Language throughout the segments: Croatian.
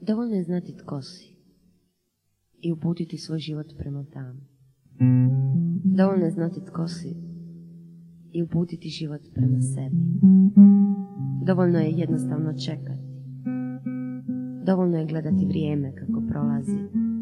Dovoljno je znati tko si i uputiti svoj život prema tamo. Dovoljno je znati tko si i uputiti život prema sebi. Dovoljno je jednostavno čekati. Dovoljno je gledati vrijeme kako prolazi.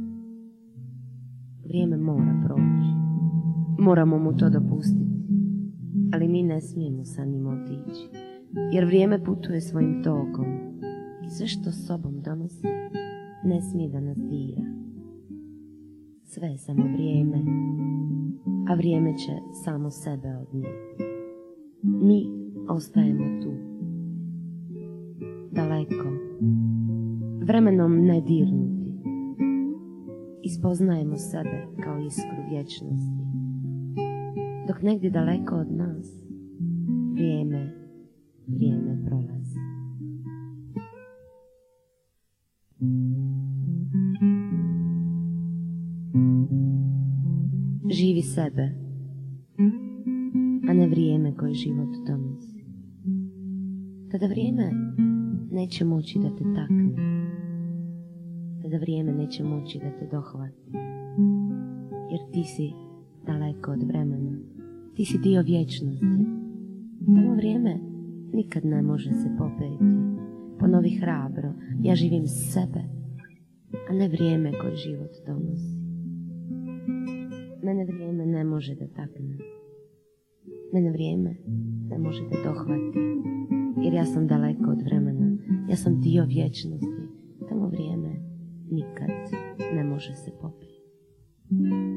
Vrijeme mora proći. Moramo mu to dopustiti. Ali mi ne smijemo sa njim otići. Jer vrijeme putuje svojim tokom. I sve što sobom donosi ne smije da nas dira. Sve je samo vrijeme, a vrijeme će samo sebe odnijeti. Mi ostajemo tu, daleko, vremenom nedirnuti. Ispoznajemo sebe kao iskru vječnosti, dok negdje daleko od nas vrijeme prolazi. Živi sebe, a ne vrijeme koje život donosi. Tada vrijeme neće moći da te takne. Tada vrijeme neće moći da te dohvati. Jer ti si daleko od vremena. Ti si dio vječnosti. Tamo vrijeme nikad ne može se popeti. Ponovi hrabro, ja živim sebe, a ne vrijeme koje život donosi. Mene vrijeme ne može da takne. Mene vrijeme ne može da dohvati. Jer ja sam daleko od vremena. Ja sam dio vječnosti. Tamo vrijeme nikad ne može se popeti.